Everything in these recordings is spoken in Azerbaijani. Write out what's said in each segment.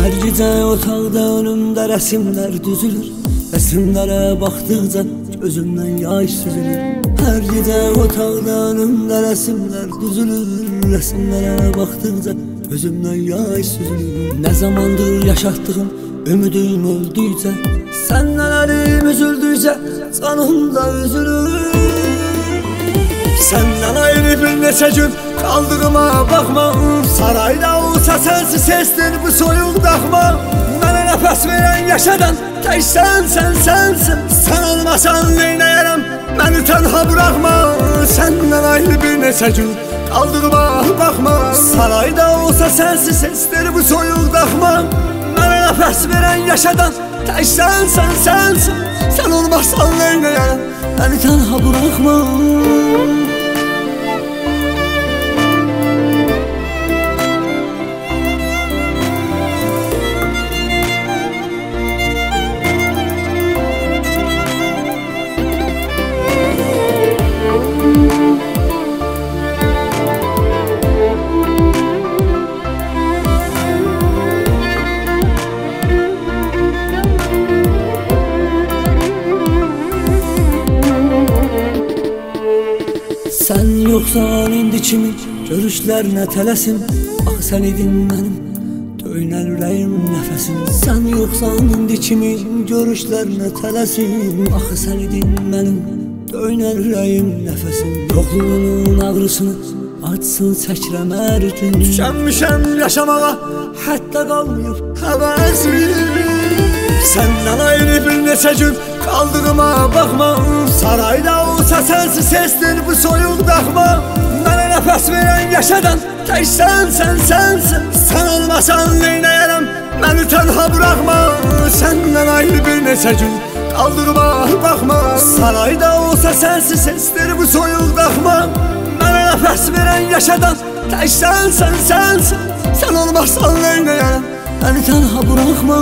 Hər gecə otaqda önümdə rəsimlər düzülür. Rəsimlərə baxdıqca gözümdən yaş süzülür. Hər gecə otaqda önümdə rəsimlər düzülür. Rəsimlərə baxdıqca gözümdən yaş süzülür. Nə zamandır yaşatdığım ümidim öldükcə, səndən əlim üzüldükcə canımda üzülür. Səndən ayrı bir neçə gün qaldığıma baxma, sarayda olsa sənsiz sesdir bu soyuq daxma. Mənə nəfəs verən yaşadan tək sənsən. Sən olmasan neynəyərəm, məni tənha buraxma. Səndən ayrı bir neçə gün qaldığıma baxma, sarayda olsa sənsiz sesdir bu soyuq daxma. Mənə nəfəs verən yaşadan tək sənsən. Sən olmasan neynəyərəm, məni tənha buraxma. Sən yoxsan indi kimin görüşlərinə tələsim. Axı sən idin mənim döynən ürəyim nəfəsim. Sən yoxsan indi kimin görüşlərinə tələsim. Axı sən idin mənim döynən ürəyim nəfəsim. Yoxluğunun ağrısını açsın çəkirəm hər gün. Tükənmişəm yaşamağa, hətta qalmayıb həvəsim. Səndən ayrı bir neçə gün qaldığıma baxma, sarayda olsa sənsiz sesdir bu soyuq daxma. Mənə nəfəs verən yaşadan tək sənsən. Sən olmasan neynəyərəm, məni tənha buraxma. Səndən ayrı bir neçə gün qaldığıma baxma, sarayda olsa sənsiz sesdir bu soyuq daxma. Mənə nəfəs verən yaşadan tək sənsən. Sən olmasan neynəyərəm, məni tənha buraxma.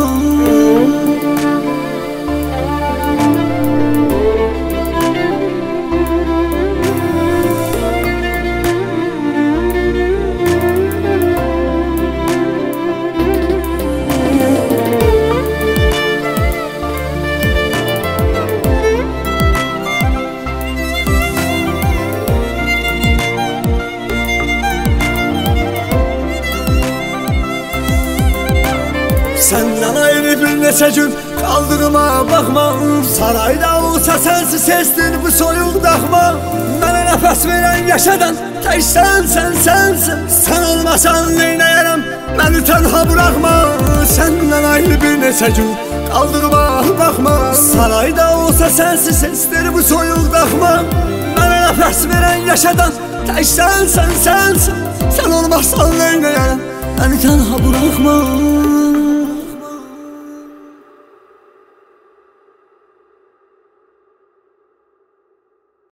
Səndən ayrı bir neçə gün qaldığıma baxma, sarayda olsa sənsiz sesdir bu soyuq daxma. Mənə nəfəs verən yaşadan tək sənsən. Sən olmasan neynəyərəm, məni tənha buraxma. Səndən ayrı bir neçə gün qaldığıma baxma, sarayda olsa sənsiz sesdir bu soyuq daxma. Mənə nəfəs verən yaşadan tək sənsən. Sən olmasan neynəyərəm, məni tənha buraxma.